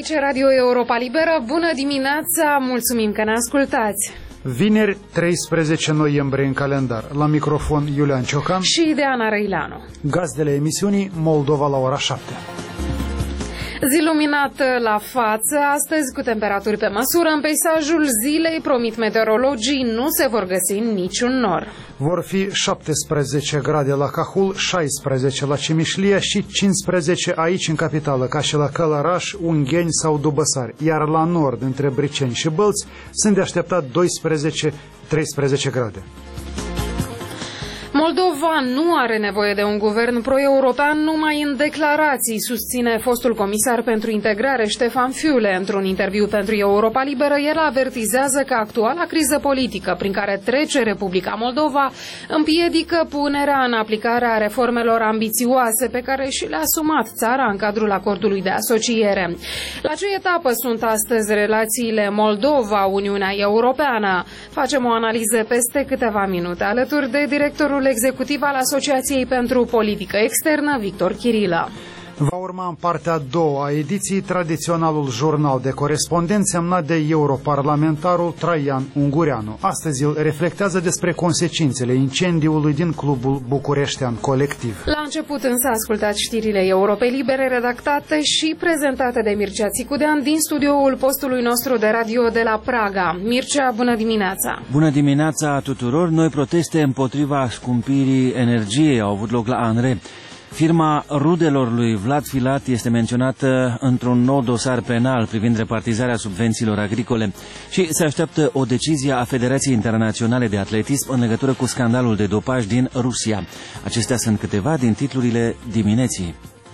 Aici Radio Europa Liberă. Bună dimineața, mulțumim că ne ascultați. Vineri, 13 noiembrie în calendar. La microfon Iulian Ciocan și Diana Răileanu. Gazdele emisiunii Moldova la ora 7. Zi luminată la față, astăzi cu temperaturi pe măsură. În peisajul zilei, promit meteorologii, nu se vor găsi niciun nor. Vor fi 17 grade la Cahul, 16 la Cimișlia și 15 aici în capitală, ca și la Călăraș, Ungheni sau Dubăsari. Iar la nord, între Briceni și Bălți, sunt de așteptat 12-13 grade. Moldova nu are nevoie de un guvern pro-european numai în declarații, susține fostul comisar pentru integrare Ștefan Fiule. Într-un interviu pentru Europa Liberă, el avertizează că actuala criză politică prin care trece Republica Moldova împiedică punerea în aplicare a reformelor ambițioase pe care și le-a asumat țara în cadrul acordului de asociere. La ce etapă sunt astăzi relațiile Moldova-Uniunea Europeană? Facem o analiză peste câteva minute alături de directorul executiv al Asociației pentru Politică Externă, Victor Chirilă. Va urma în partea a doua a ediției tradiționalul jurnal de corespondenți semnat de europarlamentarul Traian Ungureanu. Astăzi el reflectează despre consecințele incendiului din Clubul Bucureștean Colectiv. La început însă ascultați știrile Europei Libere redactate și prezentate de Mircea Țicudean din studioul postului nostru de radio de la Praga. Mircea, bună dimineața! Bună dimineața tuturor! Noi proteste împotriva scumpirii energiei au avut loc la ANRE. Firma rudelor lui Vlad Filat este menționată într-un nou dosar penal privind repartizarea subvențiilor agricole și se așteaptă o decizie a Federației Internaționale de Atletism în legătură cu scandalul de dopaj din Rusia. Acestea sunt câteva din titlurile dimineții.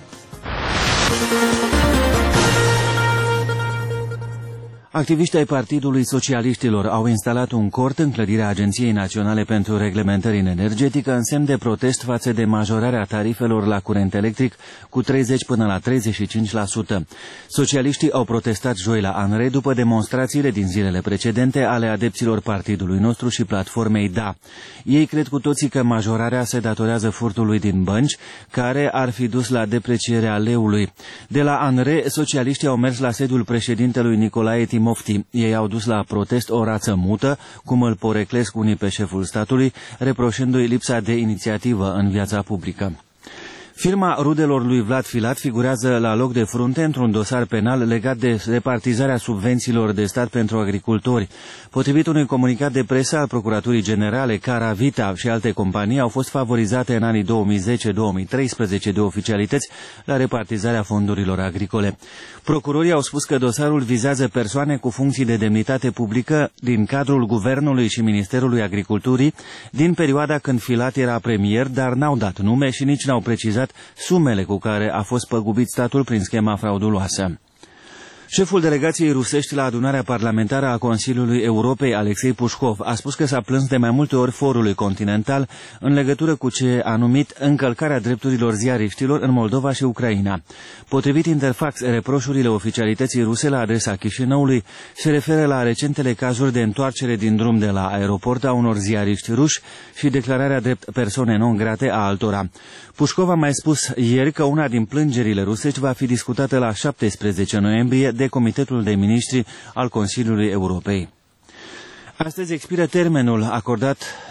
Activiștii ai Partidului Socialiștilor au instalat un cort în clădirea Agenției Naționale pentru Reglementări în Energetică în semn de protest față de majorarea tarifelor la curent electric cu 30 până la 35%. Socialiștii au protestat joi la ANRE după demonstrațiile din zilele precedente ale adepților partidului nostru și platformei DA. Ei cred cu toții că majorarea se datorează furtului din bănci, care ar fi dus la deprecierea leului. De la ANRE, socialiștii au mers la sediul președintelui Nicolae Timofti. Ei au dus la protest o rață mută, cum îl poreclesc unii pe șeful statului, reproșându-i lipsa de inițiativă în viața publică. Firma rudelor lui Vlad Filat figurează la loc de frunte într-un dosar penal legat de repartizarea subvențiilor de stat pentru agricultori. Potrivit unui comunicat de presă al Procuraturii Generale, Caravita și alte companii au fost favorizate în anii 2010-2013 de oficialități la repartizarea fondurilor agricole. Procurorii au spus că dosarul vizează persoane cu funcții de demnitate publică din cadrul Guvernului și Ministerului Agriculturii din perioada când Filat era premier, dar n-au dat nume și nici n-au precizat sumele cu care a fost păgubit statul prin schema frauduloasă. Șeful delegației rusești la adunarea parlamentară a Consiliului Europei, Alexei Pușkov, a spus că s-a plâns de mai multe ori forului continental în legătură cu ce a numit încălcarea drepturilor ziariștilor în Moldova și Ucraina. Potrivit Interfax, reproșurile oficialității ruse la adresa Chișinăului se referă la recentele cazuri de întoarcere din drum de la aeroport a unor ziariști ruși și declararea drept persoane non grate a altora. Pușkov a mai spus ieri că una din plângerile rusești va fi discutată la 17 noiembrie de Comitetul de Ministri al Consiliului Europei. Astăzi expiră termenul acordat